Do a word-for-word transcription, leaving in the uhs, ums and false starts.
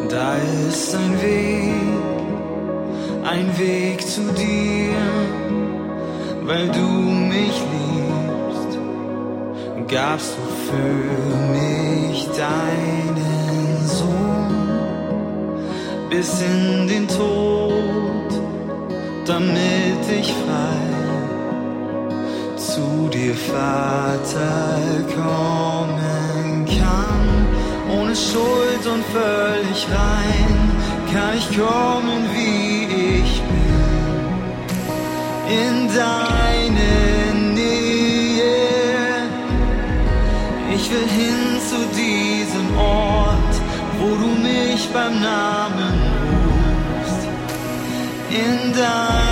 Da ist ein Weg, ein Weg zu dir, weil du mich liebst, gabst du für mich deinen Sohn bis in den Tod, damit ich frei zu dir, Vater, kommen kann. Ohne Schuld und völlig rein kann ich kommen, wie ich bin, in deine Nähe. Ich will hin zu diesem Ort, wo du mich beim Namen rufst, in deine